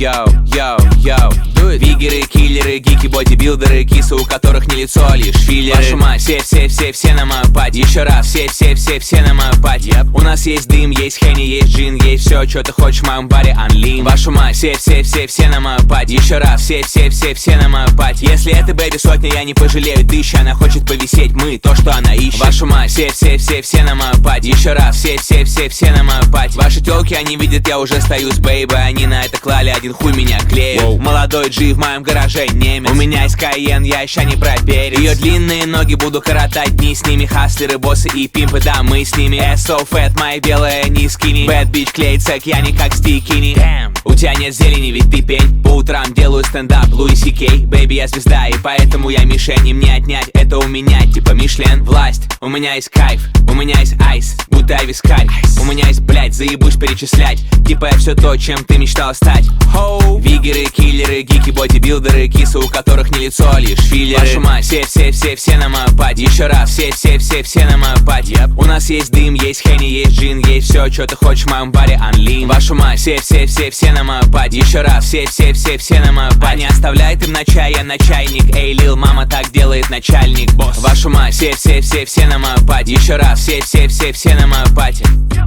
Вигеры, киллеры, гики, бодибилдеры, кисы, у которых не лицо, а лишь филлеры. Вашу мать, все на мою пати. Еще раз, все на мою пати. У нас есть дым, есть хенни, есть джин, есть все, что ты хочешь в моем баре, анлин. Вашу мать, все на мою пати. Еще раз, все на мою пати. Если это бэби сотня, я не пожалею тысячи. Она хочет повисеть, мы то, что она ищет. Вашу мать, все на мою пати. Еще раз, все на мою пати. Ваши тёлки, они видят, я уже стою с бейбой. Они на это клали, один хуй меня клеит. Молодой G в моем гараже немец. У меня есть Кайен, я еще не про перец. Ее длинные ноги буду коротать дни. С ними хаслеры, боссы и пимпы, да, мы с ними. So fat, моя белая не скини. Bad bitch клеит сек, я не как стикини. У тебя нет зелени, ведь ты пень. По утрам делаю стендап, Луи Си Кей. Бэйби, я звезда, и поэтому я мишень. И мне отнять, это у меня типа Мишлен. Власть, у меня есть кайф, у меня есть айс, будто вискарь. У меня есть, блять, заебусь перечислять. Типа я все то, чем ты мечтала стать. Вигеры, киллеры, гики, бодибилдеры, кисы, у которых не лицо, а лишь филлеры. Вашу мать, все на мою пати. Еще раз, все на мою пати. У нас есть дым, есть хенни, есть джин, есть все, что ты хочешь в моем баре, анлин. Вашу мать, все на мою пати. Еще раз, все на мою пати. Не оставляет им на чай, я на чайник. Эй, лил, мама так делает начальник, босс. Вашу мать, все на мою пати. Еще раз, все на мою пати.